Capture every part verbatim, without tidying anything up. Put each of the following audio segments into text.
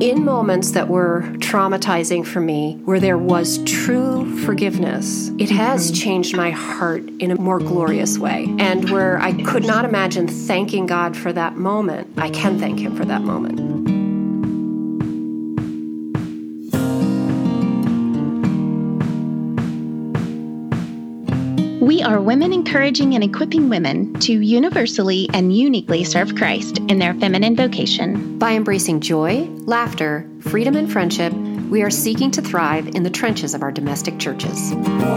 in moments that were traumatizing for me, where there was true forgiveness, it has changed my heart in a more glorious way. And where I could not imagine thanking God for that moment, I can thank Him for that moment. We are women encouraging and equipping women to universally and uniquely serve Christ in their feminine vocation. By embracing joy, laughter, freedom, and friendship, we are seeking to thrive in the trenches of our domestic churches.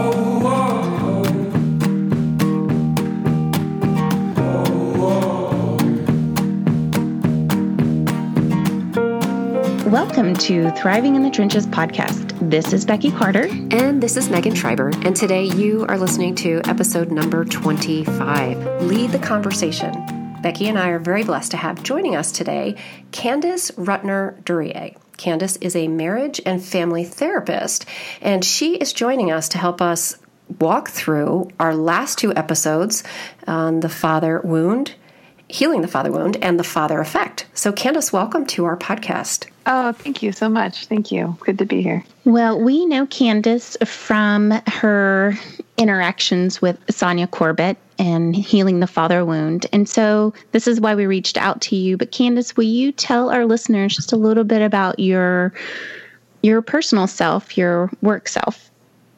Welcome to Thriving in the Trenches podcast. This is Becky Carter. And this is Megan Schreiber. And today you are listening to episode number twenty-five, Lead the Conversation. Becky and I are very blessed to have joining us today Candace Ruttner-Duryea. Candace is a marriage and family therapist, and she is joining us to help us walk through our last two episodes on the father wound, healing the father wound, and the father effect. So Candace, welcome to our podcast. Oh, thank you so much. Thank you. Good to be here. Well, we know Candace from her interactions with Sonia Corbett and healing the father wound. And so this is why we reached out to you. But Candace, will you tell our listeners just a little bit about your your personal self, your work self?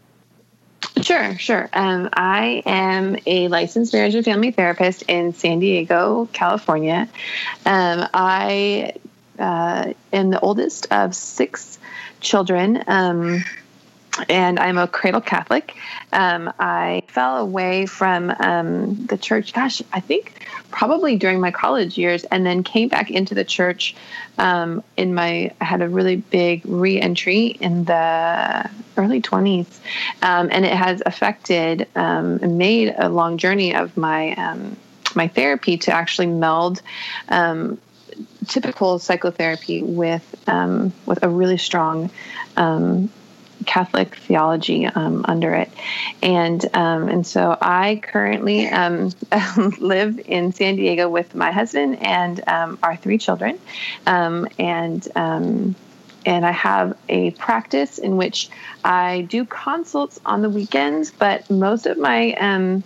Sure, sure. Um, I am a licensed marriage and family therapist in San Diego, California. Um, I uh, am the oldest of six children, um, and I'm a cradle Catholic. Um, I fell away from um, the church, gosh, I think probably during my college years, and then came back into the church um, in my, I had a really big re-entry in the early twenties, um, and it has affected um, and made a long journey of my um, my therapy to actually meld um, typical psychotherapy with um, with a really strong um, Catholic theology um, under it, and um, and so I currently um, live in San Diego with my husband and um, our three children, um, and um, and I have a practice in which I do consults on the weekends, but most of my um,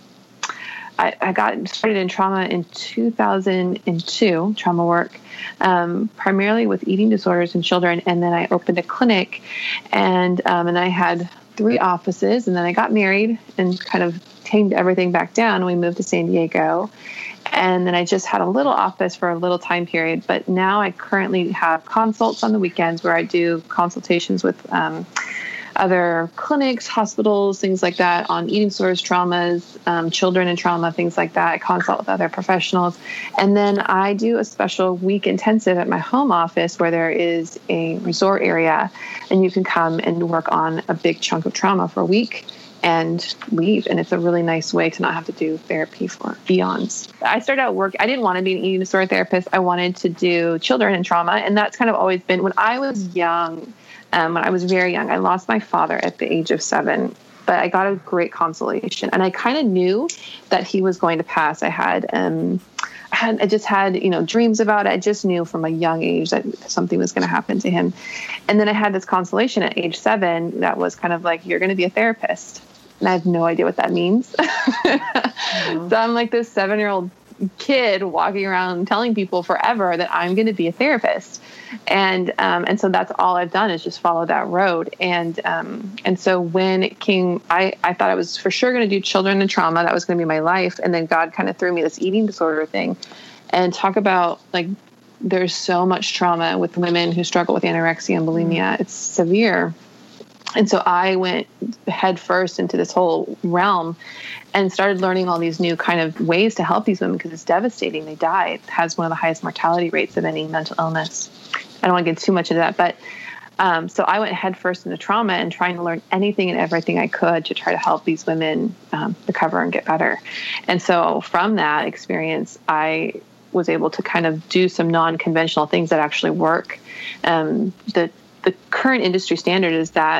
I, I got started in trauma in two thousand two, trauma work, um, primarily with eating disorders in children. And then I opened a clinic, and um, and I had three offices. And then I got married and kind of tamed everything back down. We moved to San Diego. And then I just had a little office for a little time period. But now I currently have consults on the weekends where I do consultations with um other clinics, hospitals, things like that on eating disorders, traumas, um, children and trauma, things like that. I consult with other professionals. And then I do a special week intensive at my home office where there is a resort area and you can come and work on a big chunk of trauma for a week and leave. And it's a really nice way to not have to do therapy for beyonds. I started out work. I didn't want to be an eating disorder therapist. I wanted to do children and trauma. And that's kind of always been when I was young. Um, when I was very young, I lost my father at the age of seven, but I got a great consolation. And I kind of knew that he was going to pass. I had, um, I had, I just had, you know, dreams about it. I just knew from a young age that something was going to happen to him. And then I had this consolation at age seven that was kind of like, you're going to be a therapist. And I have no idea what that means. Mm-hmm. So I'm like this seven-year-old kid walking around telling people forever that I'm going to be a therapist. And, um, and so that's all I've done is just follow that road. And, um, and so when it came, I, I thought I was for sure going to do children and trauma. That was going to be my life. And then God kind of threw me this eating disorder thing and talk about like, there's so much trauma with women who struggle with anorexia and bulimia. It's severe. And so I went head first into this whole realm and started learning all these new kind of ways to help these women because it's devastating. They die. It has one of the highest mortality rates of any mental illness. I don't want to get too much into that, but um, so I went head first into trauma and trying to learn anything and everything I could to try to help these women um, recover and get better. And so from that experience, I was able to kind of do some non-conventional things that actually work. Um, the the current industry standard is that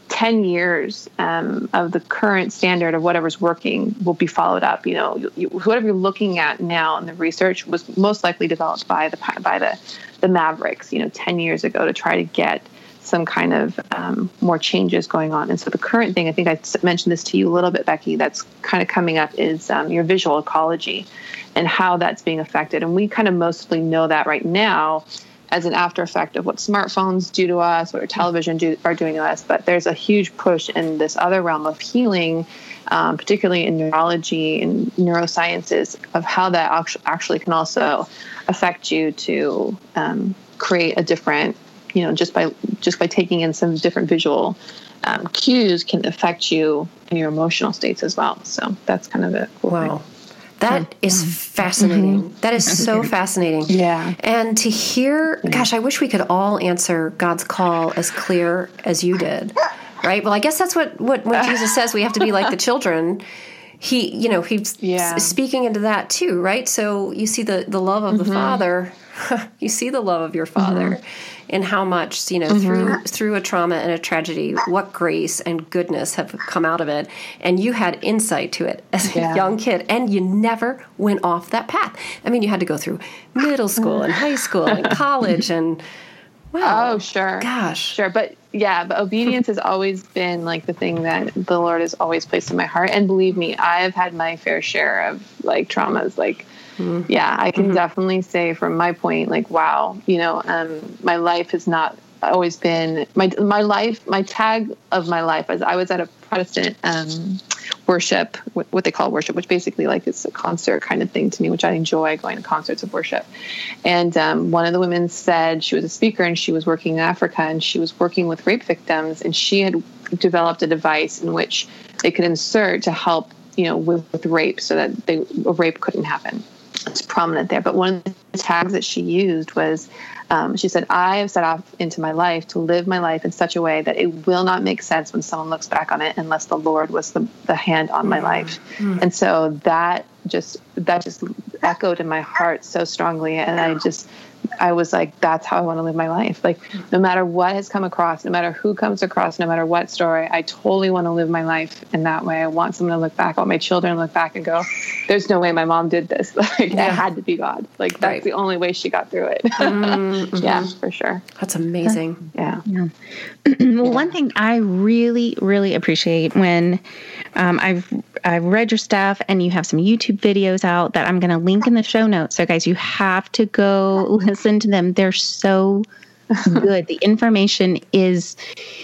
ten years um, of the current standard of whatever's working will be followed up. You know, you, you, whatever you're looking at now in the research was most likely developed by the by the the Mavericks, you know, ten years ago to try to get some kind of um, more changes going on. And so the current thing, I think I mentioned this to you a little bit, Becky, that's kind of coming up is um, your visual ecology and how that's being affected. And we kind of mostly know that right now as an after effect of what smartphones do to us, what our television do, are doing to us. But there's a huge push in this other realm of healing, um, particularly in neurology and neurosciences, of how that actually can also affect you to um, create a different, you know, just by just by taking in some different visual um, cues can affect you in your emotional states as well. So that's kind of a cool wow. thing. That is fascinating. Mm-hmm. That is so fascinating. Yeah. And to hear, yeah. gosh, I wish we could all answer God's call as clear as you did. Right? Well, I guess that's what, what when Jesus says we have to be like the children. He, you know, he's yeah. speaking into that too, right? So you see the, the love of mm-hmm. the Father. You see the love of your Father mm-hmm. and how much, you know, mm-hmm. through through a trauma and a tragedy, what grace and goodness have come out of it. And you had insight to it as yeah. a young kid, and you never went off that path. I mean, you had to go through middle school and high school and college and, wow. Oh, sure. Gosh. Sure. But yeah, but obedience has always been like the thing that the Lord has always placed in my heart. And believe me, I have had my fair share of like traumas, like, Mm-hmm. yeah, I can mm-hmm. definitely say from my point, like, wow, you know, um, my life has not always been my, my life, my tag of my life as I was at a Protestant um, worship, what they call worship, which basically like it's a concert kind of thing to me, which I enjoy going to concerts of worship. And um, one of the women said she was a speaker and she was working in Africa and she was working with rape victims, and she had developed a device in which they could insert to help, you know, with, with rape so that they, a rape couldn't happen. It's prominent there. But one of the tags that she used was, um, she said, I have set off into my life to live my life in such a way that it will not make sense when someone looks back on it unless the Lord was the, the hand on my life. Mm-hmm. And so that just, that just echoed in my heart so strongly. And I just, I was like, that's how I want to live my life. Like, no matter what has come across, no matter who comes across, no matter what story, I totally want to live my life in that way. I want someone to look back, I want my children to look back and go, there's no way my mom did this. Like, yeah. It had to be God. Like, that's right. The only way she got through it. Mm-hmm. Yeah, for sure. That's amazing. Yeah. yeah. Well, yeah. One thing I really, really appreciate when um, I've I've read your stuff and you have some YouTube videos out that I'm going to link in the show notes. So, guys, you have to go listen to them. They're so good. The information is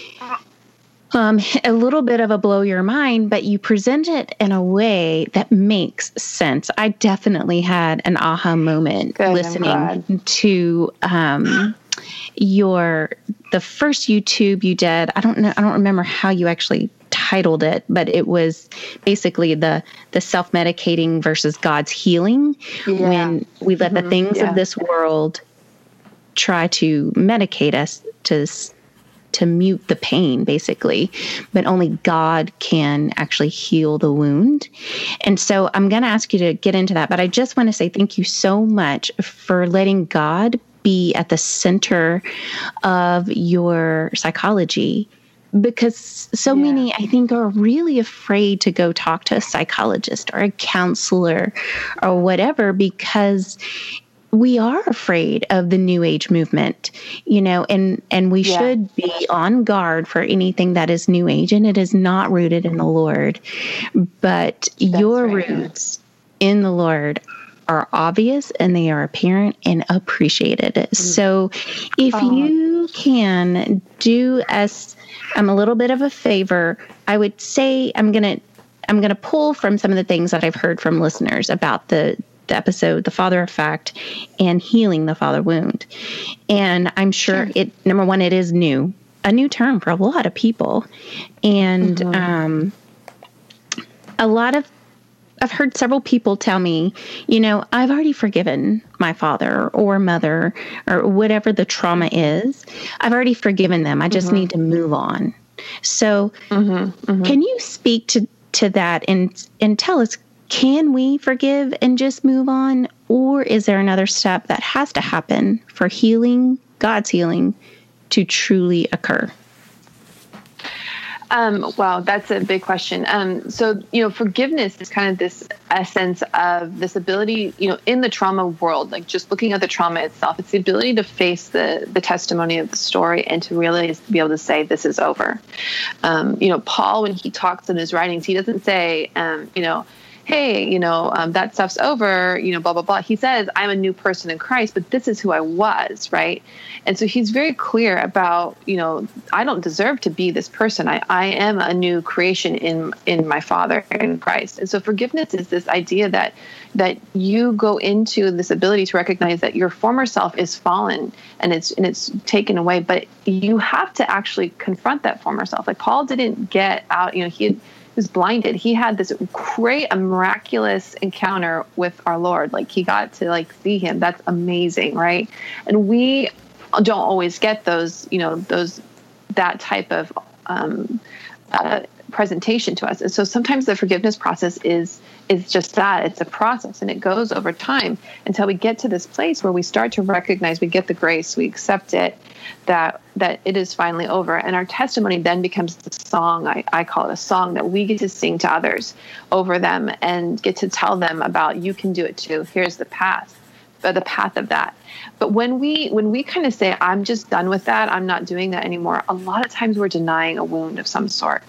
um, a little bit of a blow your mind, but you present it in a way that makes sense. I definitely had an aha moment good, listening to um, your the first YouTube you did. I don't know. I don't remember how you actually titled it, but it was basically the the self-medicating versus God's healing. Yeah. When we let mm-hmm. the things yeah. of this world try to medicate us to to mute the pain, basically, but only God can actually heal the wound. And so I'm going to ask you to get into that, but I just want to say thank you so much for letting God be at the center of your psychology. Because so yeah. many, I think, are really afraid to go talk to a psychologist or a counselor or whatever, because we are afraid of the New Age movement, you know, and, and we yeah. should be on guard for anything that is New Age, and it is not rooted in the Lord. But That's your right. roots in the Lord are obvious, and they are apparent and appreciated. Mm-hmm. So if oh. you can do us um, a little bit of a favor, I would say I'm going to I'm going to pull from some of the things that I've heard from listeners about the, the episode, The Father Effect, and healing the father wound. And I'm sure, sure. it, number one, it is new, a new term for a lot of people. And mm-hmm. um, a lot of I've heard several people tell me, you know, I've already forgiven my father or mother or whatever the trauma is. I've already forgiven them. I just mm-hmm. need to move on. So mm-hmm. Mm-hmm. can you speak to, to that and and tell us, can we forgive and just move on? Or is there another step that has to happen for healing, God's healing, to truly occur? Um, wow, that's a big question. Um, so, you know, forgiveness is kind of this essence of this ability, you know, in the trauma world, like just looking at the trauma itself, it's the ability to face the the testimony of the story and to really be able to say, this is over. Um, you know, Paul, when he talks in his writings, he doesn't say, um, you know, hey, you know, um, that stuff's over, you know, blah, blah, blah. He says, I'm a new person in Christ, but this is who I was, right? And so he's very clear about, you know, I don't deserve to be this person. I, I am a new creation in in my Father in Christ. And so forgiveness is this idea that that you go into this ability to recognize that your former self is fallen and it's and it's taken away, but you have to actually confront that former self. Like Paul didn't get out, you know, he had, was blinded. He had this great, a miraculous encounter with our Lord. Like he got to like see him. That's amazing, right? And we don't always get those, you know, those that type of um, uh, presentation to us. And so sometimes the forgiveness process is is just that. It's a process, and it goes over time until we get to this place where we start to recognize, we get the grace, we accept it, that that it is finally over. And our testimony then becomes the song, I, I call it a song, that we get to sing to others over them and get to tell them about, you can do it too. Here's the path, but the path of that. But when we when we kind of say, I'm just done with that, I'm not doing that anymore, a lot of times we're denying a wound of some sort.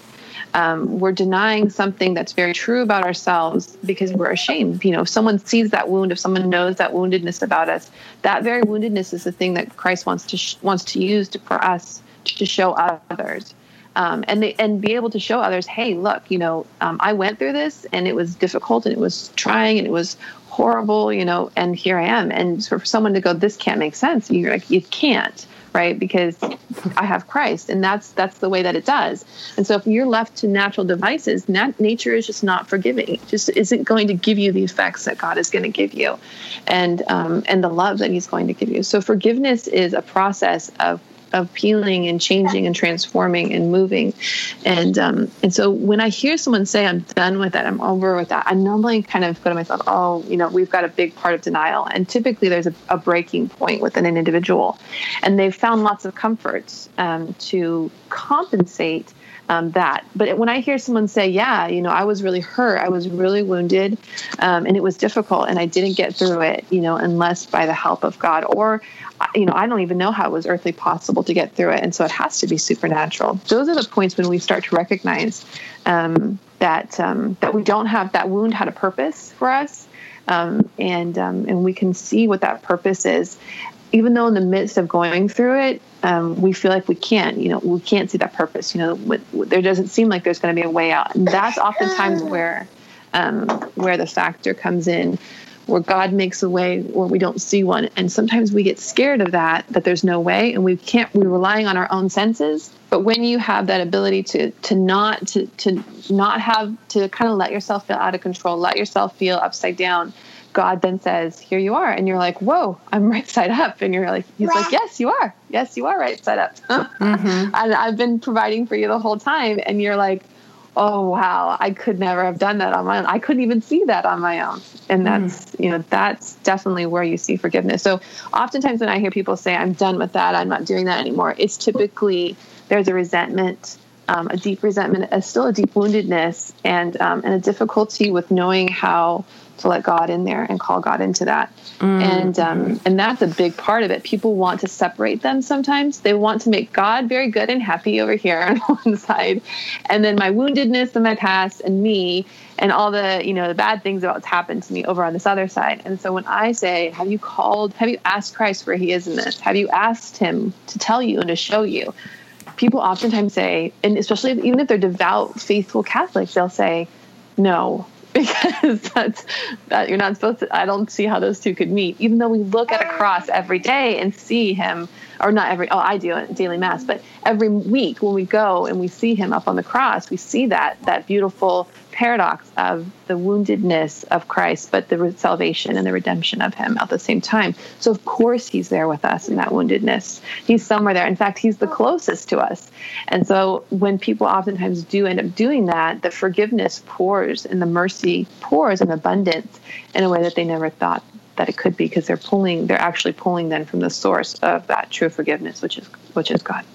Um, we're denying something that's very true about ourselves because we're ashamed. You know, if someone sees that wound, if someone knows that woundedness about us, that very woundedness is the thing that Christ wants to sh- wants to use to, for us to show others, um, and they and be able to show others, hey, look, you know, um, I went through this and it was difficult and it was trying and it was horrible, you know, and here I am. And for someone to go, this can't make sense. You're like, you can't. Right, because I have Christ, and that's that's the way that it does. And so, if you're left to natural devices, nat- nature is just not forgiving. It just isn't going to give you the effects that God is going to give you, and um, and the love that He's going to give you. So, forgiveness is a process of of healing and changing and transforming and moving. And um, and so when I hear someone say, I'm done with that, I'm over with that, I normally kind of go to myself, oh, you know, we've got a big part of denial. And typically there's a, a breaking point within an individual. And they've found lots of comforts um, to compensate Um, that. But when I hear someone say, yeah, you know, I was really hurt, I was really wounded, um, and it was difficult, and I didn't get through it, you know, unless by the help of God, or, you know, I don't even know how it was earthly possible to get through it. And so it has to be supernatural. Those are the points when we start to recognize um, that, um, that we don't have, that wound had a purpose for us. Um, and, um, and we can see what that purpose is. Even though in the midst of going through it, um, we feel like we can't, you know, we can't see that purpose. You know, with, with, there doesn't seem like there's going to be a way out. And that's oftentimes where, um, where the factor comes in, where God makes a way where we don't see one. And sometimes we get scared of that, that there's no way, and we can't, we're relying on our own senses. But when you have that ability to, to not, to, to not have, to kind of let yourself feel out of control, let yourself feel upside down, God then says, here you are. And you're like, whoa, I'm right side up. And you're like, he's like, yes, you are. Yes, you are right side up. Mm-hmm. And I've been providing for you the whole time. And you're like, oh, wow, I could never have done that on my own. I couldn't even see that on my own. And that's, mm. you know, that's definitely where you see forgiveness. So oftentimes when I hear people say, I'm done with that, I'm not doing that anymore, it's typically there's a resentment, um, a deep resentment, a, still a deep woundedness, and um, and a difficulty with knowing how to let God in there and call God into that. Mm. And um, and that's a big part of it. People want to separate them sometimes. They want to make God very good and happy over here on one side, and then my woundedness and my past and me and all the, you know, the bad things about what's happened to me over on this other side. And so when I say, have you called, have you asked Christ where he is in this? Have you asked him to tell you and to show you? People oftentimes say, and especially if, even if they're devout, faithful Catholics, they'll say, no, because that's that you're not supposed to. I don't see how those two could meet. Even though we look at a cross every day and see him, or not every, oh, I do it in daily mass, but every week when we go and we see him up on the cross, we see that that beautiful paradox of the woundedness of Christ, but the salvation and the redemption of him at the same time. So of course he's there with us in that woundedness. He's somewhere there. In fact, he's the closest to us. And so when people oftentimes do end up doing that, the forgiveness pours and the mercy pours in abundance in a way that they never thought that it could be, because they're pulling, they're actually pulling then from the source of that true forgiveness, which is, which is God.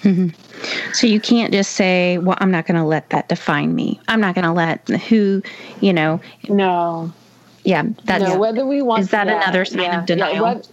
Mm-hmm. So you can't just say, well, I'm not going to let that define me. I'm not going to let who, you know. No. Yeah. That, no, yeah. Whether we want Is that yeah, another sign yeah, of denial? Yeah, what,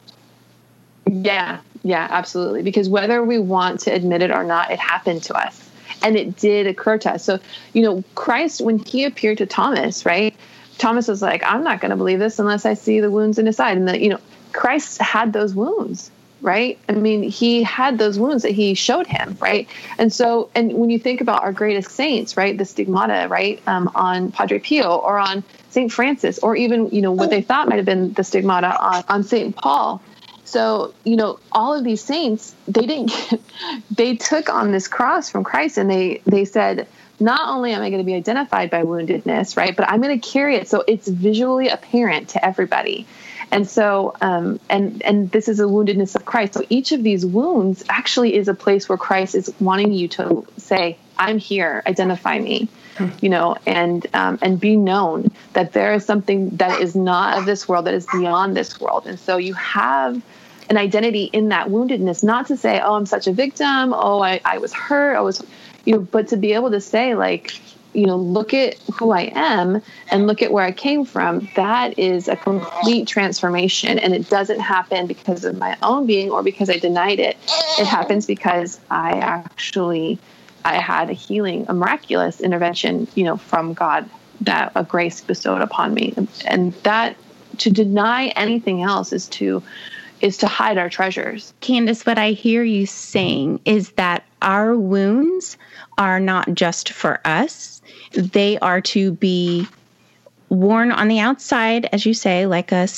yeah. Yeah, absolutely. Because whether we want to admit it or not, it happened to us. And it did occur to us. So, you know, Christ, when he appeared to Thomas, right? Thomas was like, I'm not going to believe this unless I see the wounds in his side. And, the, you know, Christ had those wounds, right? I mean, he had those wounds that he showed him, right? And so, and when you think about our greatest saints, right, the stigmata, right, um, on Padre Pio or on Saint Francis, or even, you know, what they thought might have been the stigmata on, on Saint Paul. So, you know, all of these saints, they didn't get, they took on this cross from Christ, and they, they said, not only am I going to be identified by woundedness, right, but I'm going to carry it so it's visually apparent to everybody. And so, um, and and this is a woundedness of Christ. So each of these wounds actually is a place where Christ is wanting you to say, I'm here, identify me, you know, and um, and be known that there is something that is not of this world, that is beyond this world. And so you have an identity in that woundedness, not to say, oh, I'm such a victim, oh, I, I was hurt, I was, you know, but to be able to say, like, you know, look at who I am and look at where I came from. That is a complete transformation. And it doesn't happen because of my own being or because I denied it. It happens because I actually, I had a healing, a miraculous intervention, you know, from God, that a grace bestowed upon me. And that, to deny anything else is to, is to hide our treasures. Candace, what I hear you saying is that our wounds are not just for us. They are to be worn on the outside, as you say, like a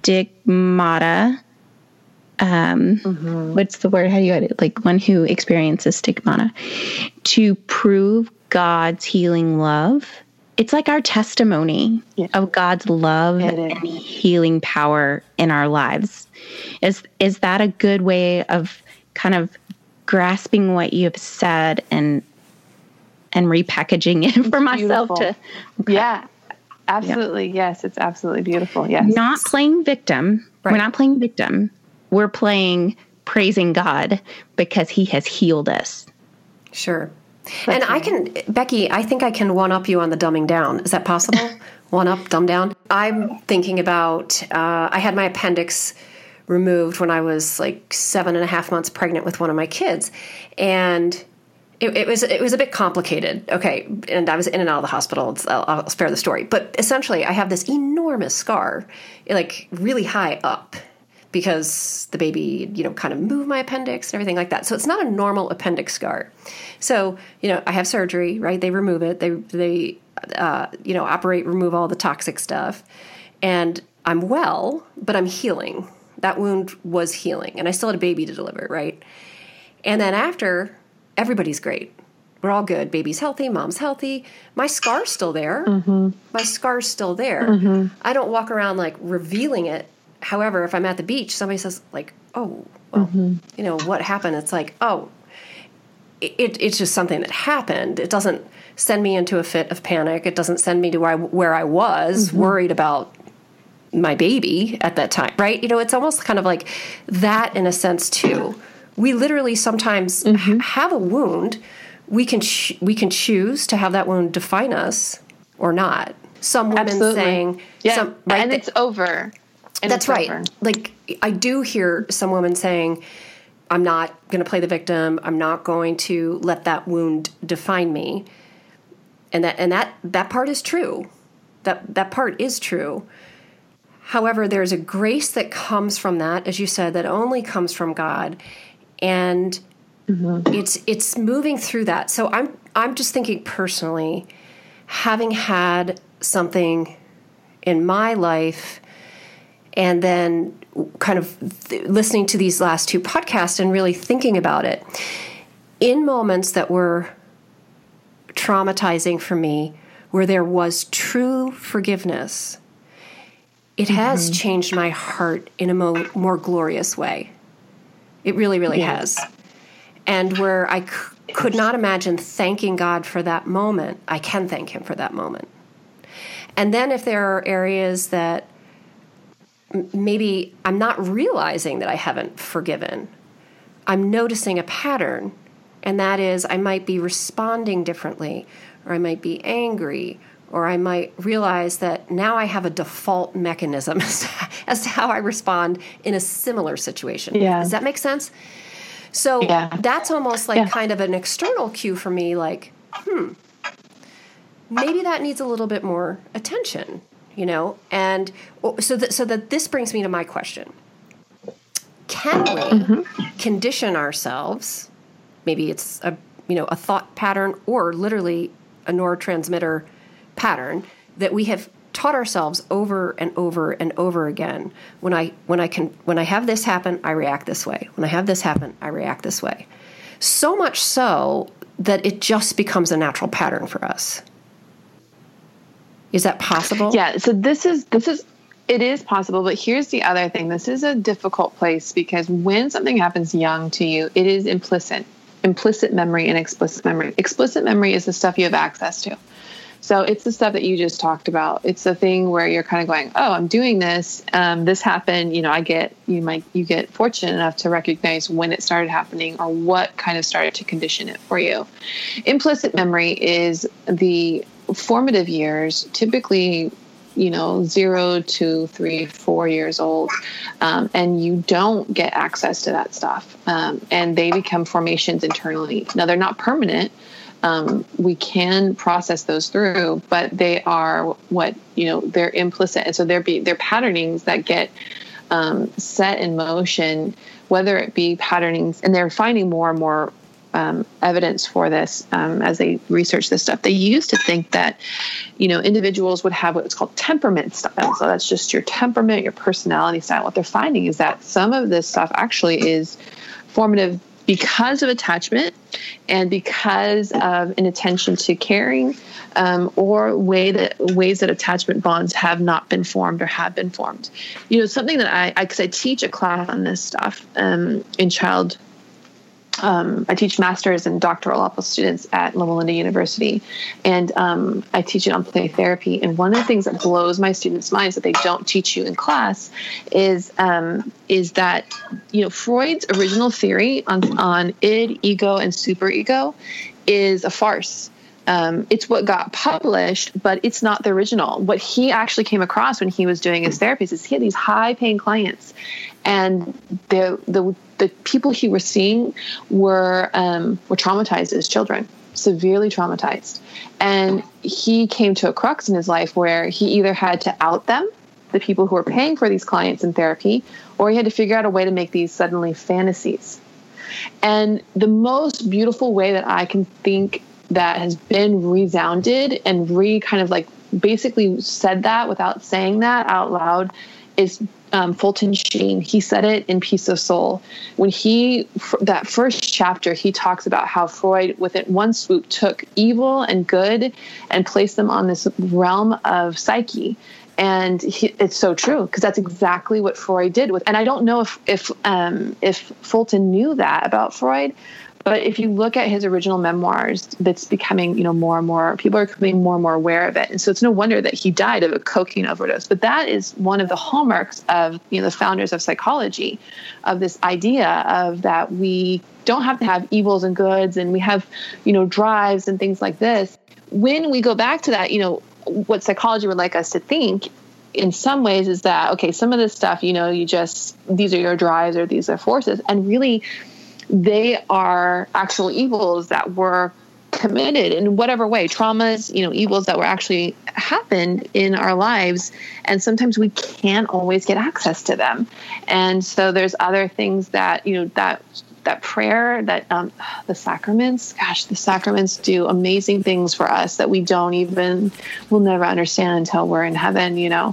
stigmata. Um, mm-hmm. What's the word? How do you get it? Like one who experiences stigmata. To prove God's healing love. It's like our testimony yeah. of God's love and healing power in our lives. Is is that a good way of kind of grasping what you have said and and repackaging it for myself to okay. Yeah, absolutely. Yeah. Yes, it's absolutely beautiful. Yes. Not playing victim. Right. We're not playing victim. We're playing praising God because he has healed us. Sure. That's and right. I can, Becky, I think I can one-up you on the dumbing down. Is that possible? One-up, dumb down? I'm thinking about, uh, I had my appendix removed when I was like seven and a half months pregnant with one of my kids. And it, it was it was a bit complicated. Okay. And I was in and out of the hospital. I'll, I'll spare the story. But essentially, I have this enormous scar, like really high up, because the baby, you know, kind of moved my appendix and everything like that. So it's not a normal appendix scar. So, you know, I have surgery, right? They remove it. They, they uh, you know, operate, remove all the toxic stuff. And I'm well, but I'm healing. That wound was healing. And I still had a baby to deliver, right? And then after, everybody's great. We're all good. Baby's healthy. Mom's healthy. My scar's still there. Mm-hmm. My scar's still there. Mm-hmm. I don't walk around like revealing it. However, if I'm at the beach, somebody says like, oh, well, mm-hmm. you know, what happened? It's like, oh, it, it's just something that happened. It doesn't send me into a fit of panic. It doesn't send me to where I, where I was mm-hmm. worried about my baby at that time, right? You know, it's almost kind of like that in a sense too. We literally sometimes mm-hmm. ha- have a wound. We can ch- we can choose to have that wound define us or not. Some women Absolutely. saying, yeah, some, right, and it's over. And that's right. Over. Like I do hear some women saying, I'm not going to play the victim. I'm not going to let that wound define me. And that and that that part is true. That that part is true. However, there's a grace that comes from that, as you said, that only comes from God. And mm-hmm. it's it's moving through that. So I'm I'm just thinking personally, having had something in my life, and then kind of th- listening to these last two podcasts and really thinking about it, in moments that were traumatizing for me, where there was true forgiveness, it mm-hmm. has changed my heart in a mo- more glorious way. It really, really yes. has. And where I c- could not imagine thanking God for that moment, I can thank him for that moment. And then if there are areas that m- maybe I'm not realizing that I haven't forgiven, I'm noticing a pattern, And that is, I might be responding differently, or I might be angry, or I might realize that now I have a default mechanism as to, as to how I respond in a similar situation. Yeah. Does that make sense? So yeah. that's almost like yeah. kind of an external cue for me, like, hmm, maybe that needs a little bit more attention, you know? And so that, so that this brings me to my question. Can we mm-hmm. condition ourselves, maybe it's a, you know, a thought pattern or literally a neurotransmitter pattern that we have taught ourselves over and over and over again. When I when I can when I have this happen, I react this way. When I have this happen, I react this way. So much so that it just becomes a natural pattern for us. Is that possible? Yeah. So this is this is it is possible, but here's the other thing. This is a difficult place because when something happens young to you, it is implicit. Implicit memory and explicit memory. Explicit memory is the stuff you have access to. So it's the stuff that you just talked about. It's the thing where you're kind of going, oh, I'm doing this. Um, this happened. You know, I get, you might, you get fortunate enough to recognize when it started happening or what kind of started to condition it for you. Implicit memory is the formative years, typically, you know, zero to three, four years old. Um, and you don't get access to that stuff. Um, and they become formations internally. Now, they're not permanent. Um, we can process those through, but they are what, you know, they're implicit. And so they're, be, they're patternings that get um, set in motion, whether it be patternings, and they're finding more and more um, evidence for this um, as they research this stuff. They used to think that, you know, individuals would have what's called temperament style. So that's just your temperament, your personality style. What they're finding is that some of this stuff actually is formative because of attachment and because of an attention to caring um, or way that ways that attachment bonds have not been formed or have been formed. You know, something that I, because I, I teach a class on this stuff um, in child Um, I teach master's and doctoral level students at Loma Linda University, and um, I teach it on play therapy. And one of the things that blows my students' minds that they don't teach you in class is um, is that, you know, Freud's original theory on on id, ego, and superego is a farce. Um, it's what got published, but it's not the original. What he actually came across when he was doing his therapies is he had these high-paying clients, and the the the people he was seeing were um, were traumatized as children, severely traumatized. And he came to a crux in his life where he either had to out them, the people who were paying for these clients in therapy, or he had to figure out a way to make these suddenly fantasies. And the most beautiful way that I can think that has been resounded and re kind of like basically said that without saying that out loud is um, Fulton Sheen. He said it in Peace of Soul. When he, that first chapter, he talks about how Freud, with it one swoop, took evil and good and placed them on this realm of psyche. And he, it's so true, because that's exactly what Freud did with. And I don't know if if um, if Fulton knew that about Freud, but if you look at his original memoirs, that's becoming, you know, more and more, people are becoming more and more aware of it. And so it's no wonder that he died of a cocaine overdose. But that is one of the hallmarks of, you know, the founders of psychology, of this idea of that we don't have to have evils and goods, and we have, you know, drives and things like this. When we go back to that, you know, what psychology would like us to think in some ways is that, okay, some of this stuff, you know, you just, these are your drives or these are forces. And really, they are actual evils that were committed in whatever way, traumas, you know, evils that were actually happened in our lives. And sometimes we can't always get access to them. And so there's other things that, you know, that that prayer, that um, the sacraments, gosh, the sacraments do amazing things for us that we don't even, we'll never understand until we're in heaven, you know.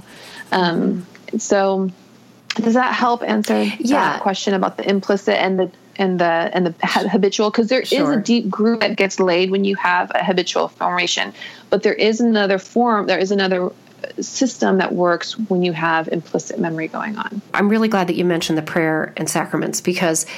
Um, so does that help answer yeah. that question about the implicit and the and the and the habitual? Because there Sure. is a deep groove that gets laid when you have a habitual formation, but there is another form, there is another system that works when you have implicit memory going on. I'm really glad that you mentioned the prayer and sacraments, because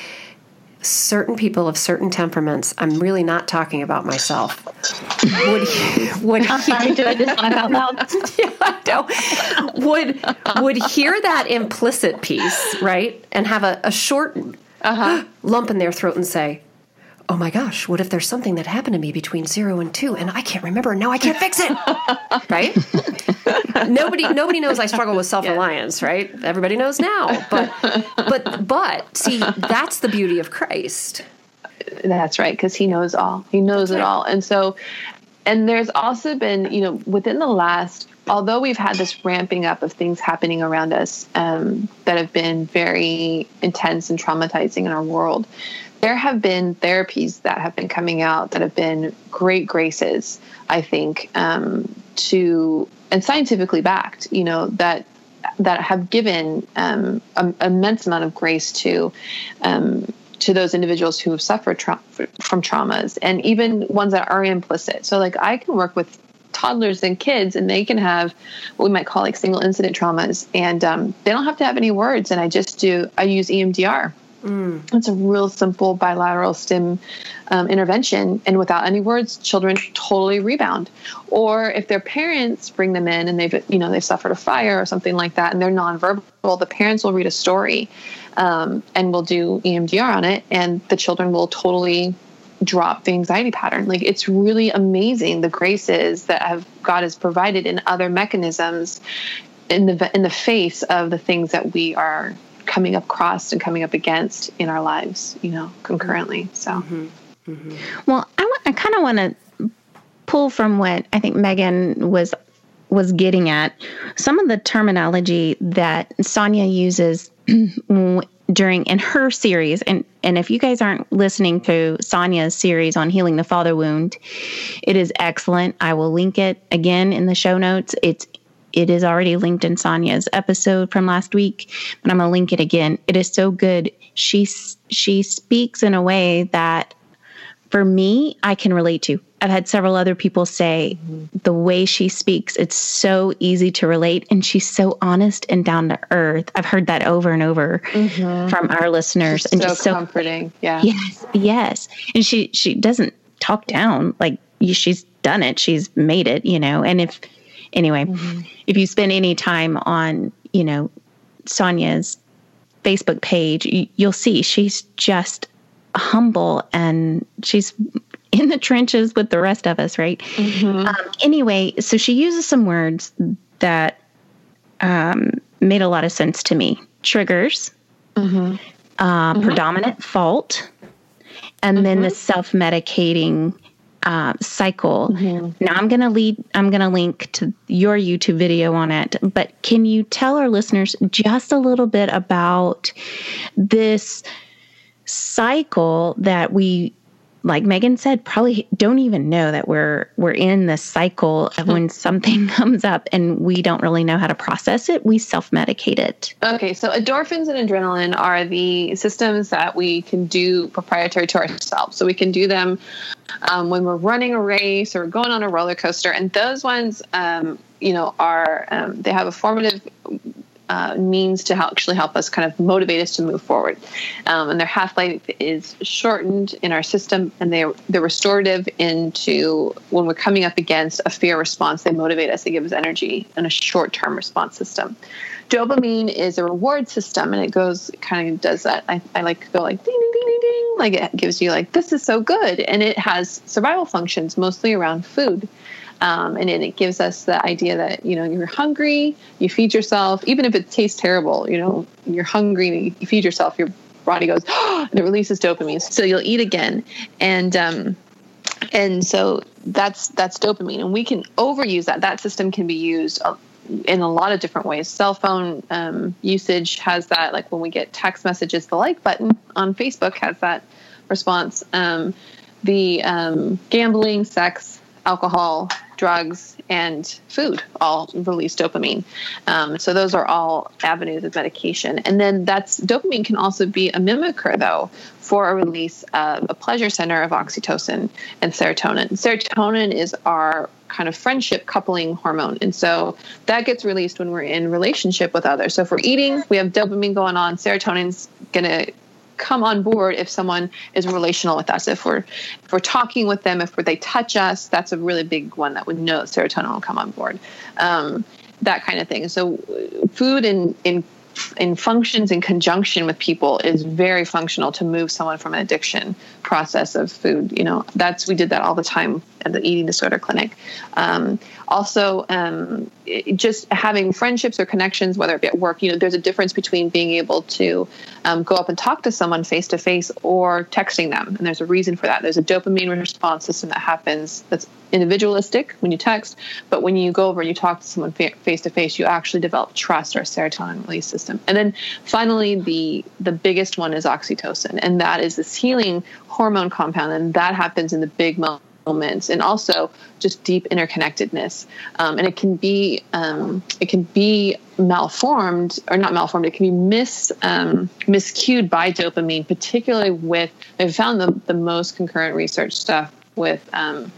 certain people of certain temperaments, I'm really not talking about myself, would would I do this one out loud. yeah, I know. would would hear that implicit piece, right, and have a, a short uh-huh. lump in their throat and say, oh my gosh, what if there's something that happened to me between zero and two and I can't remember, now I can't fix it, right? nobody nobody knows I struggle with self-reliance, yeah. right? Everybody knows now. But, but, but see, that's the beauty of Christ. That's right, because he knows all. He knows that's it right. all. And so, and there's also been, you know, within the last, although we've had this ramping up of things happening around us um, that have been very intense and traumatizing in our world, there have been therapies that have been coming out that have been great graces, I think, um, to, and scientifically backed, you know, that that have given um, an immense amount of grace to um, to those individuals who have suffered tra- from traumas, and even ones that are implicit. So, like, I can work with toddlers and kids, and they can have what we might call like single incident traumas, and um, they don't have to have any words. And I just do, I use E M D R. Mm. It's a real simple bilateral stim um, intervention, and without any words, children totally rebound. Or if their parents bring them in and they've, you know, they've suffered a fire or something like that, and they're nonverbal, the parents will read a story um, and we'll do E M D R on it, and the children will totally drop the anxiety pattern. Like, it's really amazing the graces that have God has provided in other mechanisms in the in the face of the things that we are coming up across and coming up against in our lives, you know, concurrently. So, mm-hmm. Mm-hmm. well, I, w- I kind of want to pull from what I think Megan was was getting at. Some of the terminology that Sonia uses during in her series, and and if you guys aren't listening to Sonia's series on healing the father wound, it is excellent. I will link it again in the show notes. It's It is already linked in Sonia's episode from last week, but I'm going to link it again. It is so good. She, she speaks in a way that, for me, I can relate to. I've had several other people say mm-hmm. the way she speaks, it's so easy to relate, and she's so honest and down to earth. I've heard that over and over mm-hmm. from our listeners. She's and so just so comforting. Yeah. Yes. Yes. And she, she doesn't talk down. Like, she's done it. She's made it, you know, and if, Anyway, mm-hmm. if you spend any time on, you know, Sonia's Facebook page, you, you'll see she's just humble, and she's in the trenches with the rest of us, right? Mm-hmm. Um, anyway, so she uses some words that um, made a lot of sense to me. Triggers, mm-hmm. Uh, mm-hmm. predominant fault, and mm-hmm. then the self-medicating Uh, cycle. Mm-hmm. Now I'm going to lead, I'm going to link to your YouTube video on it, but can you tell our listeners just a little bit about this cycle that we, like Megan said, probably don't even know that we're, we're in this cycle of when something comes up and we don't really know how to process it. We self-medicate it. Okay. So endorphins and adrenaline are the systems that we can do proprietary to ourselves. So we can do them um, when we're running a race or going on a roller coaster. And those ones, um, you know, are, um, they have a formative Uh, means to help, actually help us kind of motivate us to move forward. Um, and their half-life is shortened in our system, and they're, they're restorative into when we're coming up against a fear response. They motivate us, they give us energy in a short-term response system. Dopamine is a reward system, and it goes, kind of does that. I, I like to go like ding, ding, ding, ding, ding. Like, it gives you like, this is so good. And it has survival functions mostly around food. Um, and it, it gives us the idea that, you know, you're hungry, you feed yourself, even if it tastes terrible, you know, you're hungry, you feed yourself, your body goes, oh, and it releases dopamine. So you'll eat again. And, um, and so that's, that's dopamine, and we can overuse that. That system can be used in a lot of different ways. Cell phone, um, usage has that, like when we get text messages, the like button on Facebook has that response. Um, the, um, gambling, sex, alcohol, drugs, and food all release dopamine. Um, so those are all avenues of medication. And then that's dopamine can also be a mimicker, though, for a release of a pleasure center of oxytocin and serotonin. Serotonin is our kind of friendship coupling hormone. And so that gets released when we're in relationship with others. So if we're eating, we have dopamine going on, serotonin's going to come on board if someone is relational with us. If we're if we're talking with them, if they touch us, that's a really big one that would know serotonin will come on board. Um, that kind of thing. So food and in in functions in conjunction with people is very functional to move someone from an addiction process of food. You know, that's, we did that all the time at the eating disorder clinic. Um, also, um, it, just having friendships or connections, whether it be at work, you know, there's a difference between being able to um, go up and talk to someone face to face or texting them. And there's a reason for that. There's a dopamine response system that happens that's individualistic when you text, but when you go over and you talk to someone face to face, you actually develop trust or serotonin release system. And then finally, the the biggest one is oxytocin, and that is this healing hormone compound, and that happens in the big moments, and also just deep interconnectedness. Um, and it can be um, it can be malformed, or not malformed. It can be mis um, miscued by dopamine, particularly with. They've found the the most concurrent research stuff with. Um,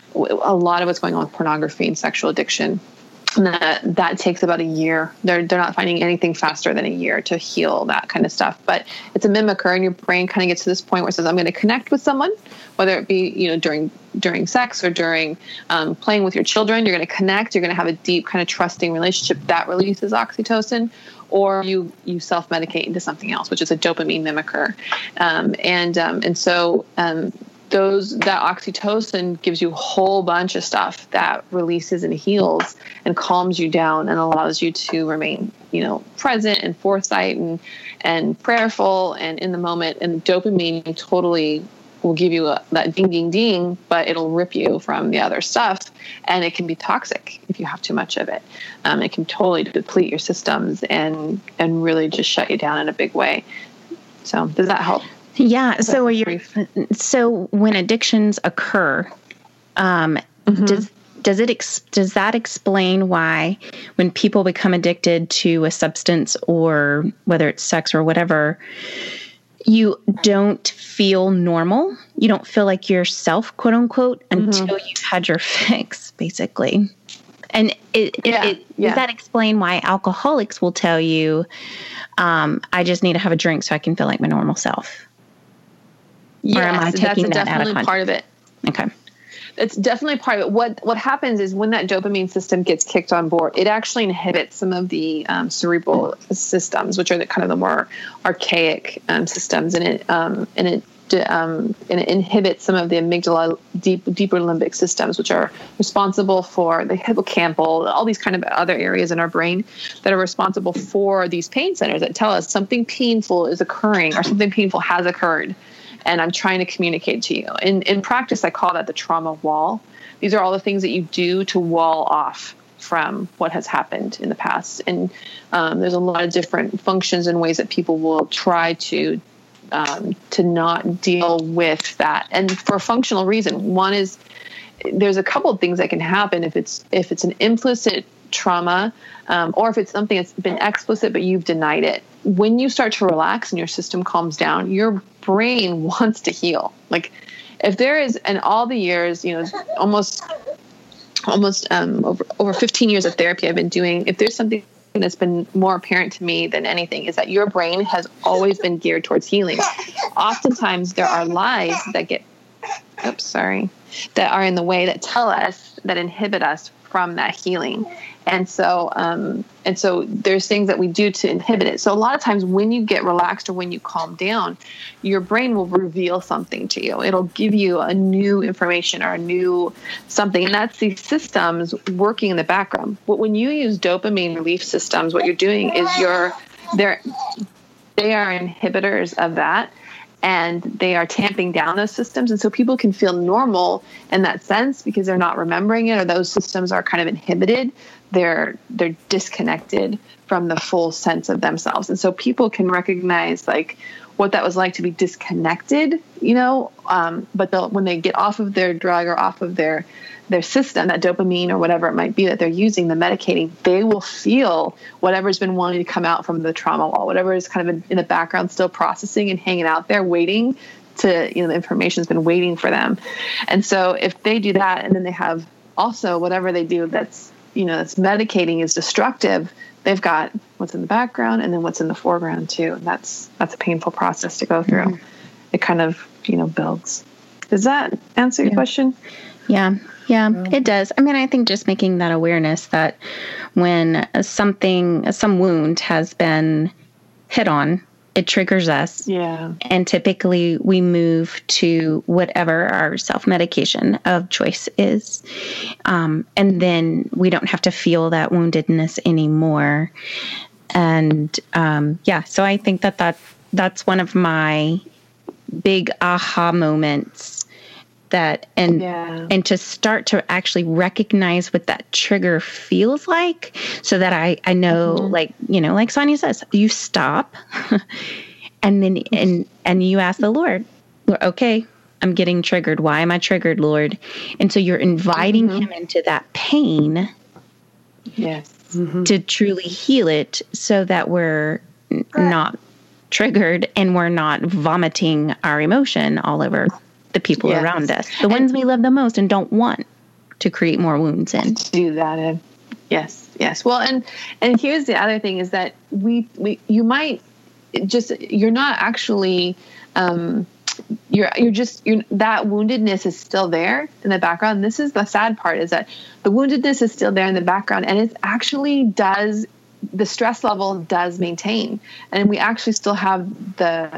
a lot of what's going on with pornography and sexual addiction. And that, that takes about a year. They're they're not finding anything faster than a year to heal that kind of stuff. But it's a mimicker, and your brain kind of gets to this point where it says, I'm going to connect with someone, whether it be, you know, during during sex or during um, playing with your children. You're going to connect. You're going to have a deep kind of trusting relationship that releases oxytocin, or you you self-medicate into something else, which is a dopamine mimicker. Um, and um, and so um, those that oxytocin gives you a whole bunch of stuff that releases and heals and calms you down and allows you to remain, you know, present and foresight and and prayerful and in the moment. And dopamine totally will give you a, that ding, ding, ding, but it'll rip you from the other stuff. And it can be toxic if you have too much of it. Um, it can totally deplete your systems and, and really just shut you down in a big way. So does that help? Yeah. So are you, so when addictions occur, um, mm-hmm. does, does it, ex, does that explain why when people become addicted to a substance, or whether it's sex or whatever, you don't feel normal? You don't feel like yourself, quote unquote, until mm-hmm. you've had your fix, basically. And it, yeah, it, yeah. does that explain why alcoholics will tell you, um, I just need to have a drink so I can feel like my normal self? Yes, or am I taking that's that definitely out of part of it. Okay. It's definitely part of it. What what happens is when that dopamine system gets kicked on board, it actually inhibits some of the um, cerebral systems, which are the kind of the more archaic um, systems, and it um, and it um, and it inhibits some of the amygdala, deep, deeper limbic systems, which are responsible for the hippocampal, all these kind of other areas in our brain that are responsible for these pain centers that tell us something painful is occurring or something painful has occurred. And I'm trying to communicate to you. In in practice, I call that the trauma wall. These are all the things that you do to wall off from what has happened in the past. And um, there's a lot of different functions and ways that people will try to um, to not deal with that. And for a functional reason, one is there's a couple of things that can happen if it's if it's an implicit trauma, um, or if it's something that's been explicit but you've denied it. When you start to relax and your system calms down, your brain wants to heal. Like if there is, in all the years, you know, almost almost um, over over fifteen years of therapy I've been doing, if there's something that's been more apparent to me than anything, is that your brain has always been geared towards healing. Oftentimes there are lies that get, oops, sorry, that are in the way that tell us, that inhibit us from that healing. And so, um, and so there's things that we do to inhibit it. So a lot of times when you get relaxed or when you calm down, your brain will reveal something to you. It'll give you a new information or a new something. And that's these systems working in the background. But when you use dopamine relief systems, what you're doing is you're, they're, they are inhibitors of that. And they are tamping down those systems. And so people can feel normal in that sense because they're not remembering it, or those systems are kind of inhibited. They're they're disconnected from the full sense of themselves. And so people can recognize like what that was like to be disconnected, you know, um, but they'll, when they get off of their drug or off of their their system, that dopamine or whatever it might be that they're using, the medicating, they will feel whatever's been wanting to come out from the trauma wall, whatever is kind of in, in the background still processing and hanging out there waiting to, you know, the information's been waiting for them. And so if they do that, and then they have also whatever they do that's, you know, that's medicating is destructive, they've got what's in the background and then what's in the foreground too. And that's, that's a painful process to go through. Mm-hmm. It kind of, you know, builds. Does that answer your yeah. question? Yeah. Yeah, it does. I mean, I think just making that awareness that when something, some wound has been hit on. It triggers us. Yeah. And typically we move to whatever our self-medication of choice is. Um, and then we don't have to feel that woundedness anymore. And um, yeah, so I think that, that that's one of my big aha moments. That and yeah. and to start to actually recognize what that trigger feels like, so that I I know, mm-hmm. like you know like Sonia says, you stop, and then and and you ask the Lord, okay, I'm getting triggered. Why am I triggered, Lord? And so you're inviting mm-hmm. Him into that pain, yes, mm-hmm. to truly heal it, so that we're n- not triggered and we're not vomiting our emotion all over the people yes. around us, the and ones we love the most and don't want to create more wounds in. Do that. In. Yes. Yes. Well, and, and here's the other thing is that we, we, you might just, you're not actually, um, you're, you're just, you're, that woundedness is still there in the background. This is the sad part, is that the woundedness is still there in the background, and it actually does, the stress level does maintain, and we actually still have the,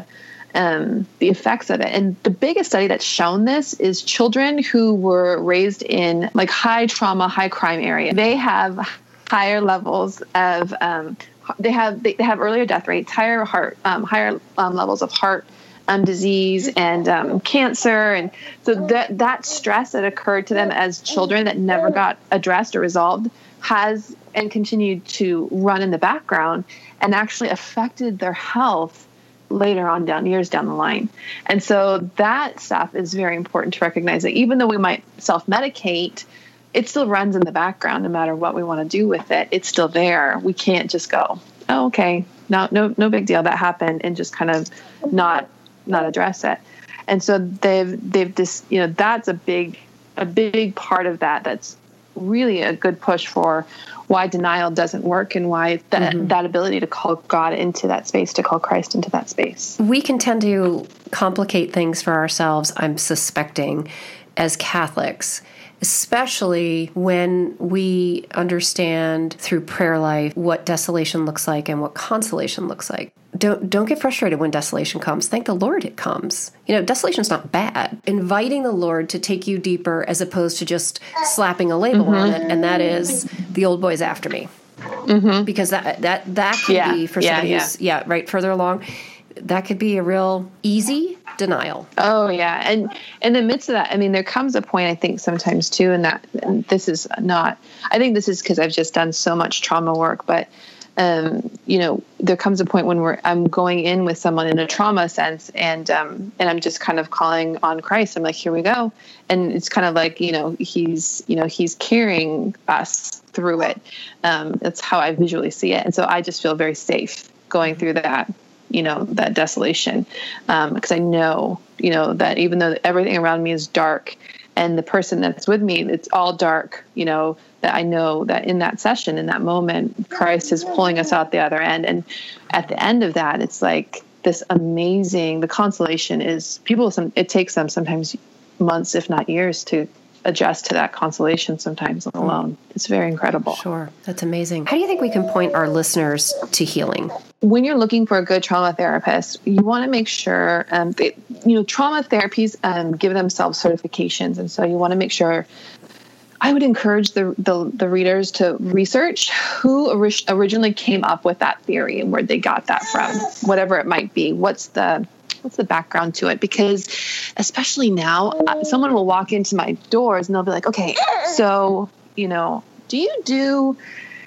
Um, the effects of it. And the biggest study that's shown this is children who were raised in like high trauma, high crime area. They have higher levels of, um, they have, they, they have earlier death rates, higher heart, um, higher um, levels of heart um, disease and um, cancer. And so that, that stress that occurred to them as children that never got addressed or resolved has and continued to run in the background and actually affected their health later on down years down the line. And so that stuff is very important to recognize, that even though we might self-medicate, it still runs in the background no matter what we want to do with it. It's still there. We can't just go, oh, okay, no, no, no big deal. That happened, and just kind of not, not address it. And so they've, they've just, you know, that's a big, a big part of that. That's really a good push for why denial doesn't work, and why that, mm-hmm. that ability to call God into that space, to call Christ into that space. We can tend to complicate things for ourselves, I'm suspecting, as Catholics, especially when we understand through prayer life what desolation looks like and what consolation looks like. Don't don't get frustrated when desolation comes. Thank the Lord it comes. You know, desolation's not bad. Inviting the Lord to take you deeper, as opposed to just slapping a label mm-hmm. on it, and that is the old boy's after me. Mm-hmm. Because that that that could yeah. be for yeah, somebody yeah. who's yeah right further along. That could be a real easy denial. Oh yeah, and in the midst of that, I mean, there comes a point, I think, sometimes too, and that and this is not. I think this is because I've just done so much trauma work, but. Um, you know, there comes a point when we're, I'm going in with someone in a trauma sense, and, um, and I'm just kind of calling on Christ. I'm like, here we go. And it's kind of like, you know, he's, you know, he's carrying us through it. Um, that's how I visually see it. And so I just feel very safe going through that, you know, that desolation. Um, because I know, you know, that even though everything around me is dark, and the person that's with me, it's all dark, you know, that I know that in that session, in that moment, Christ is pulling us out the other end. And at the end of that, it's like this amazing, the consolation is people, some, it takes them sometimes months, if not years, to adjust to that consolation sometimes alone. It's very incredible. Sure. That's amazing. How do you think we can point our listeners to healing? When you're looking for a good trauma therapist, you want to make sure, um, they, you know, trauma therapies um, give themselves certifications. And so you want to make sure, I would encourage the, the, the readers to research who ori- originally came up with that theory and where they got that from, whatever it might be. What's the What's the background to it? Because especially now, someone will walk into my doors and they'll be like, okay, so, you know, do you do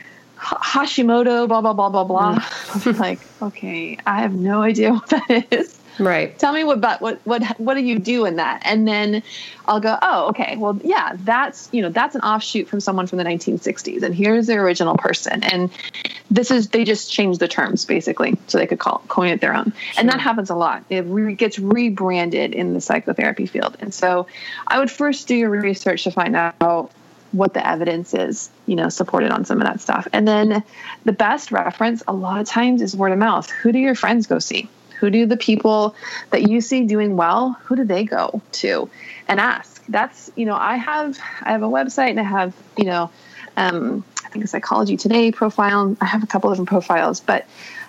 Hashimoto, blah, blah, blah, blah, blah. Mm. I'm like, okay, I have no idea what that is. Right. Tell me what, about what, what, what do you do in that? And then I'll go, oh, okay, well, yeah, that's, you know, that's an offshoot from someone from the nineteen sixties. And here's the original person. And this is, they just changed the terms basically so they could call, coin it their own. Sure. And that happens a lot. It re- gets rebranded in the psychotherapy field. And so I would first do your research to find out what the evidence is, you know, supported on some of that stuff. And then the best reference a lot of times is word of mouth. Who do your friends go see? Who do the people that you see doing well, who do they go to and ask? That's, you know, I have, I have a website and I have, you know, um, I think a Psychology Today profile. I have a couple different profiles, but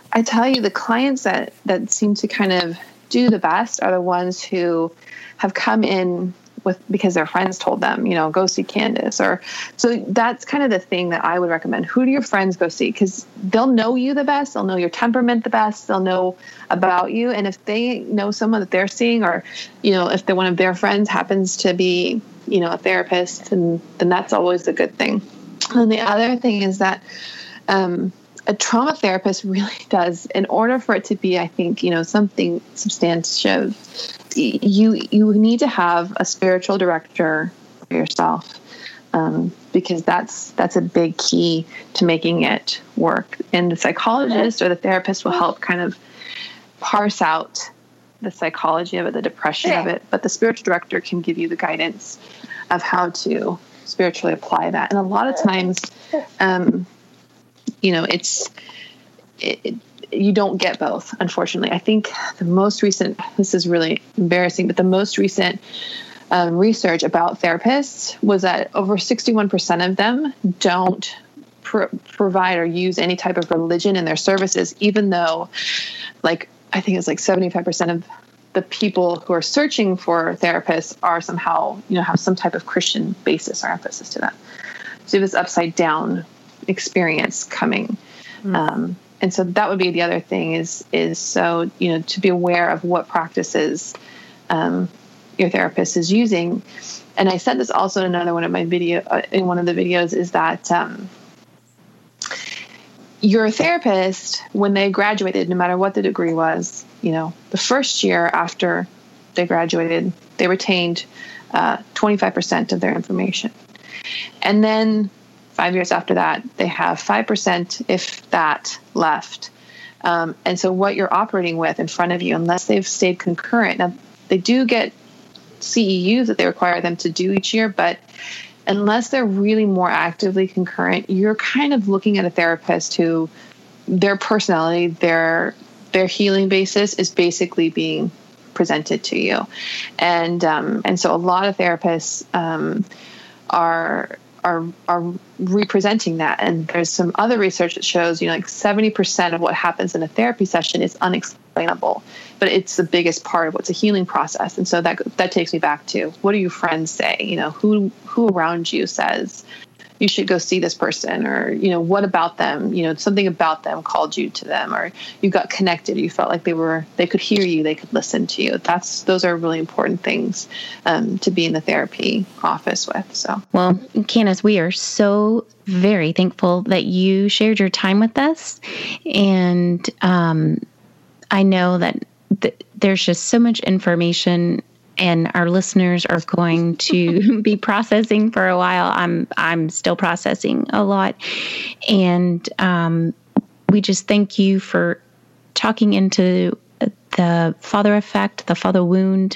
I tell you, the clients that, that seem to kind of do the best are the ones who have come in with because their friends told them, you know, go see Candace. Or so that's kind of the thing that I would recommend. Who do your friends go see? Because they'll know you the best. They'll know your temperament the best. They'll know about you. And if they know someone that they're seeing, or, you know, if they're one of their friends happens to be, you know, a therapist, and then that's always a good thing. And the other thing is that um, a trauma therapist really does, in order for it to be, I think, you know, something substantive, you you need to have a spiritual director for yourself, um, because that's that's a big key to making it work. And the psychologist or the therapist will help kind of parse out the psychology of it, the depression of it, but the spiritual director can give you the guidance of how to spiritually apply that. And a lot of times, um, you know, it's it, it, you don't get both, unfortunately. I think the most recent, this is really embarrassing, but the most recent um, research about therapists was that over sixty-one percent of them don't pr- provide or use any type of religion in their services, even though, like, I think it's like seventy-five percent of the people who are searching for therapists are somehow, you know, have some type of Christian basis or emphasis to them. So you have this upside down experience coming. Mm. Um, and so that would be the other thing is, is so, you know, to be aware of what practices um, your therapist is using. And I said this also in another one of my video, uh, in one of the videos, is that um, your therapist, when they graduated, no matter what the degree was, you know, the first year after they graduated, they retained uh, twenty-five percent of their information. And then five years after that, they have five percent, if that, left. Um, and so what you're operating with in front of you, unless they've stayed concurrent, now they do get C E Us that they require them to do each year, but unless they're really more actively concurrent, you're kind of looking at a therapist who their personality, their their healing basis is basically being presented to you. And um, and so a lot of therapists um, are are are representing that. And there's some other research that shows, you know, like seventy percent of what happens in a therapy session is unexplainable, but it's the biggest part of what's a healing process. And so that that takes me back to, what do your friends say? You know, who who around you says you should go see this person, or, you know, what about them? You know, something about them called you to them, or you got connected. You felt like they were, they could hear you, they could listen to you. That's, those are really important things um, to be in the therapy office with. So, well, Candace, we are so very thankful that you shared your time with us. And um, I know that th- there's just so much information, and our listeners are going to be processing for a while. I'm I'm still processing a lot. And um, we just thank you for talking into the father effect, the father wound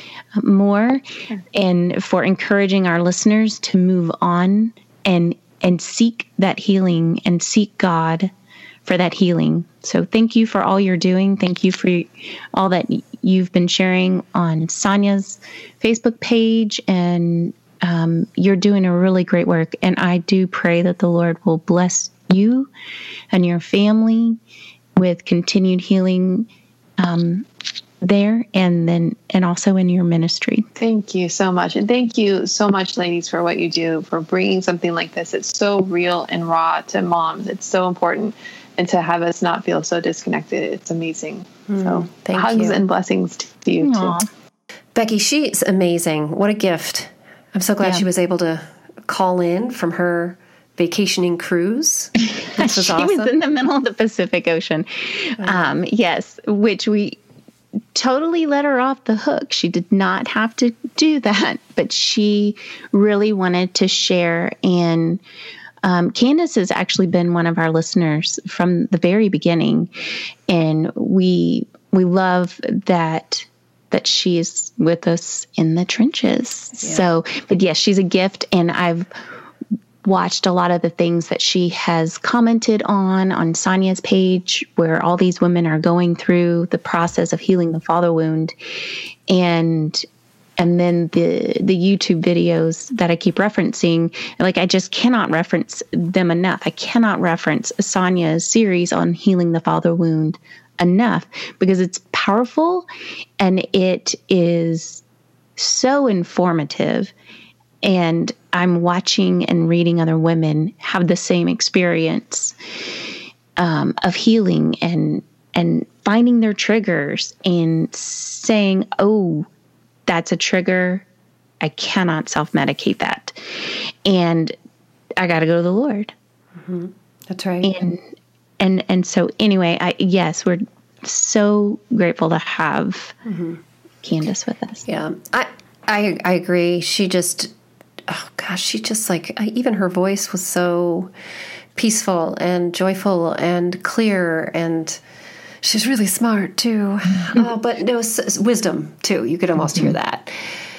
more, sure. And for encouraging our listeners to move on and and seek that healing and seek God for that healing. So thank you for all you're doing. Thank you for all that you've been sharing on Sonia's Facebook page, and um, you're doing a really great work. And I do pray that the Lord will bless you and your family with continued healing um, there, and then and also in your ministry. Thank you so much. And thank you so much, ladies, for what you do, for bringing something like this. It's so real and raw to moms. It's so important. And to have us not feel so disconnected, it's amazing. Mm, so thank hugs you. and blessings to you Aww. Too. Becky, she's amazing. What a gift. I'm so glad yeah. she was able to call in from her vacationing cruise. This was she awesome. was in the middle of the Pacific Ocean. Um, yes, which we totally let her off the hook. She did not have to do that, but she really wanted to share. And Um, Candace has actually been one of our listeners from the very beginning, and we we love that that she is with us in the trenches. Yeah. So, but yes, she's a gift, and I've watched a lot of the things that she has commented on on Sonia's page, where all these women are going through the process of healing the father wound, and And then the the YouTube videos that I keep referencing, like I just cannot reference them enough. I cannot reference Sonia's series on healing the father wound enough, because it's powerful and it is so informative. And I'm watching and reading other women have the same experience um, of healing and and finding their triggers and saying, oh, that's a trigger. I cannot self-medicate that. And I got to go to the Lord. Mm-hmm. That's right. And, and, and so anyway, I, yes, we're so grateful to have mm-hmm. Candace with us. Yeah. I, I, I agree. She just, oh gosh, she just like, even her voice was so peaceful and joyful and clear, and she's really smart too. uh, but no, s- wisdom too. You could almost mm-hmm. hear that.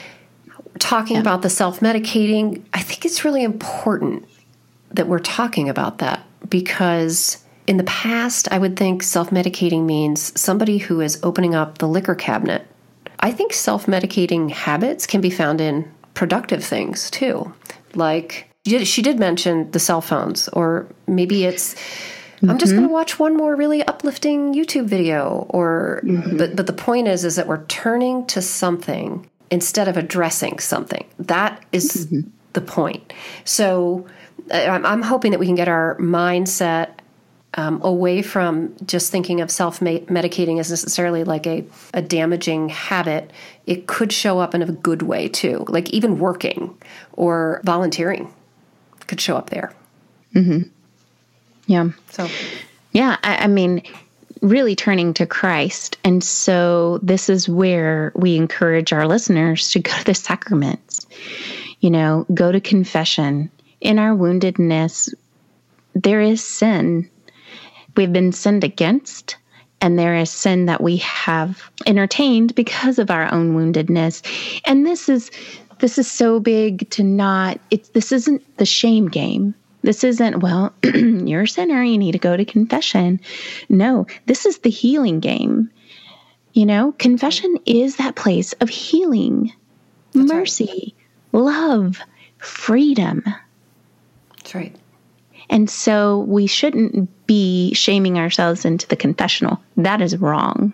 Talking yeah. about the self-medicating, I think it's really important that we're talking about that, because in the past, I would think self-medicating means somebody who is opening up the liquor cabinet. I think self-medicating habits can be found in productive things too. Like she did mention the cell phones, or maybe it's, mm-hmm. I'm just going to watch one more really uplifting YouTube video, or, mm-hmm. but, but the point is, is that we're turning to something instead of addressing something. That is mm-hmm. the point. So I'm, I'm hoping that we can get our mindset Um, away from just thinking of self-medicating as necessarily like a, a damaging habit. It could show up in a good way too, like even working or volunteering could show up there. Mm-hmm. Yeah. So, yeah, I, I mean, really turning to Christ. And so this is where we encourage our listeners to go to the sacraments, you know, go to confession. In our woundedness, there is sin. We've been sinned against, and there is sin that we have entertained because of our own woundedness. And this is this is so big to not, it's this isn't the shame game. This isn't, well, you're a sinner, you need to go to confession. No, this is the healing game. You know, confession is that place of healing, That's mercy, right. love, freedom. That's right. And so we shouldn't be shaming ourselves into the confessional. That is wrong.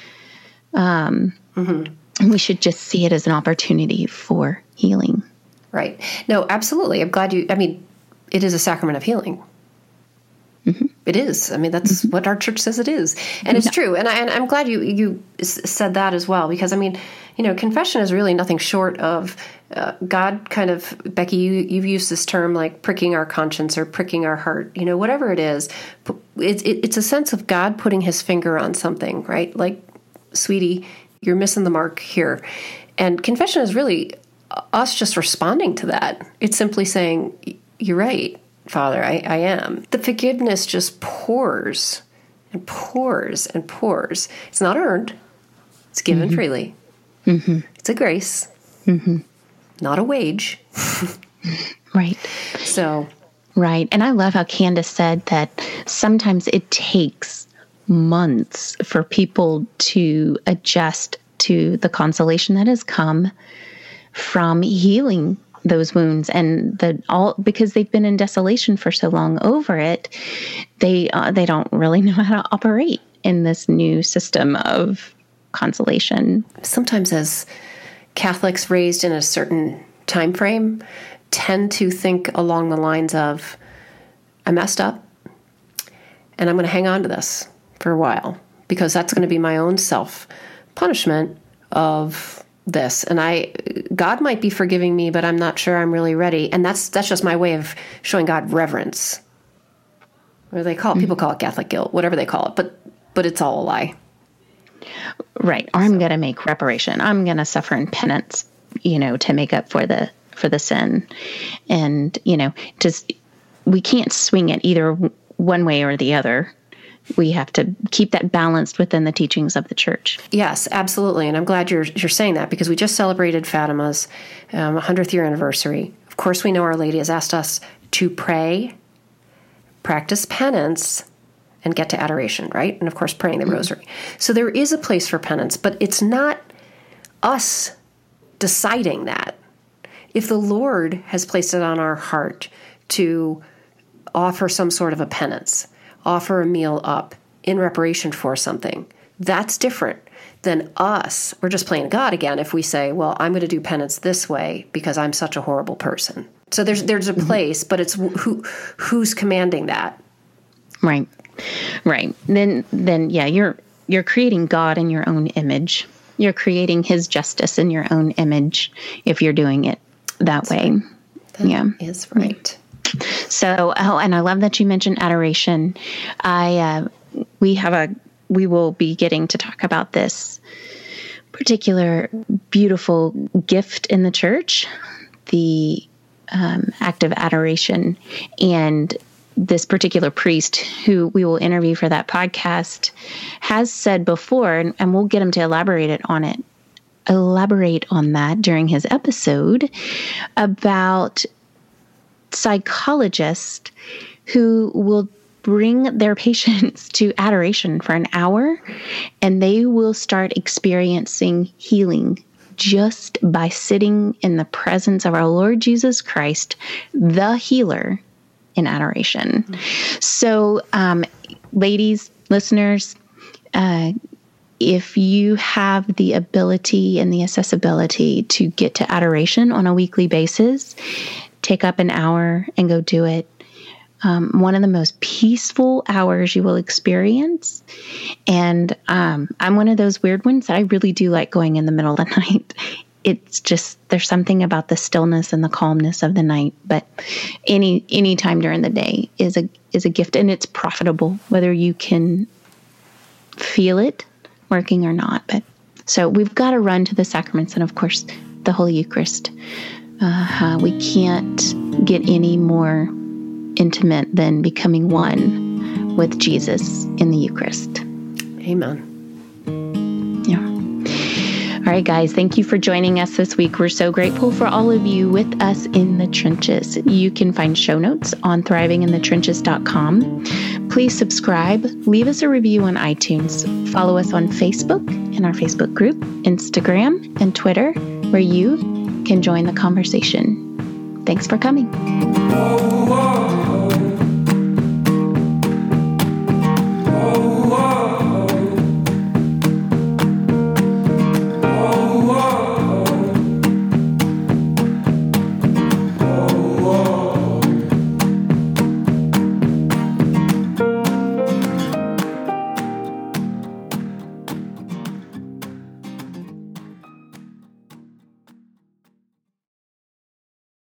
Um, mm-hmm. We should just see it as an opportunity for healing. Right. No, absolutely. I'm glad you, I mean, it is a sacrament of healing. Mm-hmm. It is. I mean, that's mm-hmm. what our church says it is. And it's yeah. true. And, I, and I'm glad you, you said that as well, because I mean, you know, confession is really nothing short of uh, God kind of, Becky, you, you've used this term like pricking our conscience or pricking our heart, you know, whatever it is. It's, it, it's a sense of God putting his finger on something, right? Like, sweetie, you're missing the mark here. And confession is really us just responding to that. It's simply saying, you're right, Father, I, I am. The forgiveness just pours and pours and pours. It's not earned. It's given mm-hmm. freely. Mm-hmm. It's a grace, mm-hmm. not a wage. Right. So. Right. And I love how Candace said that sometimes it takes months for people to adjust to the consolation that has come from healing those wounds, and the all because they've been in desolation for so long over it, they uh, they don't really know how to operate in this new system of consolation. Sometimes, as Catholics raised in a certain time frame, tend to think along the lines of, I messed up, and I'm going to hang on to this for a while because that's going to be my own self punishment of this, and I, God might be forgiving me, but I'm not sure I'm really ready. And that's that's just my way of showing God reverence. What do they call it? Mm-hmm. People call it Catholic guilt, whatever they call it, but but it's all a lie. Right. Or I'm so. going to make reparation. I'm going to suffer in penance, you know, to make up for the for the sin. And, you know, just we can't swing it either one way or the other. We have to keep that balanced within the teachings of the church. Yes, absolutely. And I'm glad you're you're saying that, because we just celebrated Fatima's um, one hundredth year anniversary. Of course, we know Our Lady has asked us to pray, practice penance, and get to adoration, right? And of course, praying the mm-hmm. rosary. So there is a place for penance, but it's not us deciding that. If the Lord has placed it on our heart to offer some sort of a penance, offer a meal up in reparation for something, that's different than us. We're just playing God again if we say, well, I'm going to do penance this way because I'm such a horrible person. So there's there's a place, but it's who who's commanding that. Right. Right. Then then yeah, you're you're creating God in your own image. You're creating his justice in your own image if you're doing it that That's way. Right. That yeah. is right. So, oh, and I love that you mentioned adoration. I uh, we have a we will be getting to talk about this particular beautiful gift in the church, the um, act of adoration, and this particular priest who we will interview for that podcast has said before, and, and we'll get him to elaborate it on it, elaborate on that during his episode about psychologists who will bring their patients to adoration for an hour, and they will start experiencing healing just by sitting in the presence of our Lord Jesus Christ, the healer, in adoration. Mm-hmm. So, um, ladies, listeners, uh, if you have the ability and the accessibility to get to adoration on a weekly basis, take up an hour and go do it. Um, one of the most peaceful hours you will experience. And um, I'm one of those weird ones that I really do like going in the middle of the night. It's just, there's something about the stillness and the calmness of the night. But any any time during the day is a is a gift, and it's profitable, whether you can feel it working or not. But so we've got to run to the sacraments, and of course, the Holy Eucharist. Uh, we can't get any more intimate than becoming one with Jesus in the Eucharist. Amen. Yeah. All right, guys, thank you for joining us this week. We're so grateful for all of you with us in the trenches. You can find show notes on thriving in the trenches dot com. Please subscribe, leave us a review on iTunes, follow us on Facebook in our Facebook group, Instagram, and Twitter, where you can join the conversation. Thanks for coming. Whoa, whoa.